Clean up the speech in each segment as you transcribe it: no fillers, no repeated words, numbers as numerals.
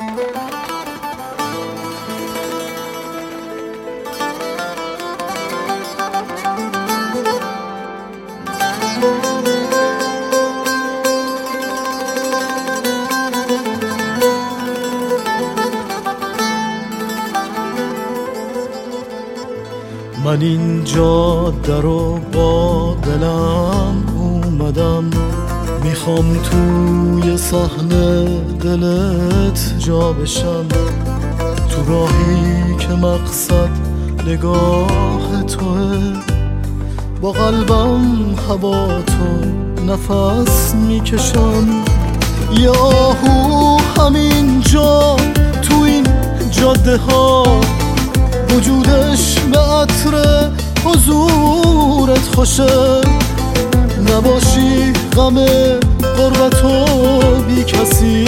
من اینجا در و با دلم اومدم، میخوام توی صحنه دلت جا بشم، تو راهی که مقصد نگاه توه، با قلبم هوا تو نفس میکشم. یه آهو همینجا تو این جاده ها، وجودش به عطر حضورت خوشه، نباشی غم غربتو بی کسی،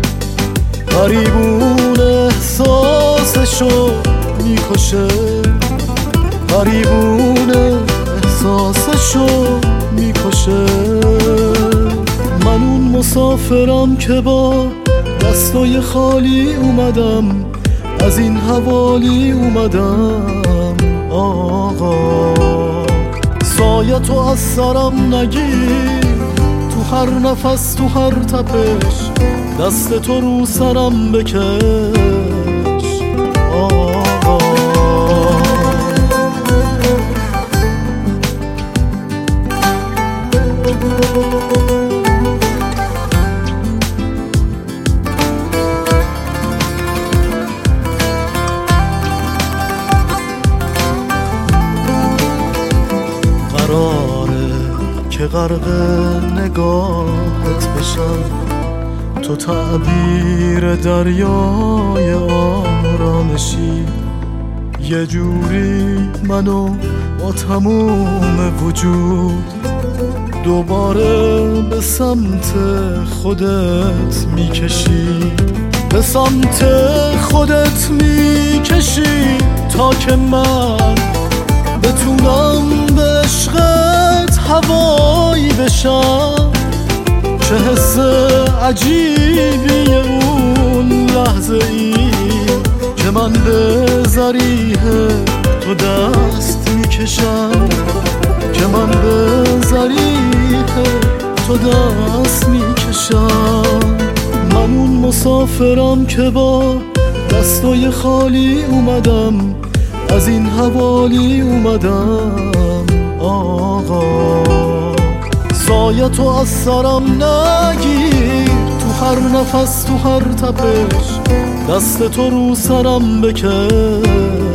غریبون احساسشو میکشه، غریبون احساسشو میکشه. من اون مسافرم که با دستای خالی اومدم، از این حوالی اومدم. آقا سایه تو از سرم نگیر، تو هر نفس تو هر تپش دست تو رو سرم بکش. آقا قراره که غرق نگاهت بشم، تو تعبیر دریای آرامشی، یه جوری منو با تموم وجود دوباره به سمت خودت میکشی، به سمت خودت میکشی، تا که من بتونم به عشقت هوایی بشم. چه حس عجیبی اون لحظه ای که من به ضریح تو دست میکشم، که من به ضریح تو دست میکشم. من اون مسافرم که با دستای خالی اومدم، از این حوالی اومدم. آقا سایه تو از سرم نگیر، تو هر نفس تو هر تپش دست تو رو سرم بکش.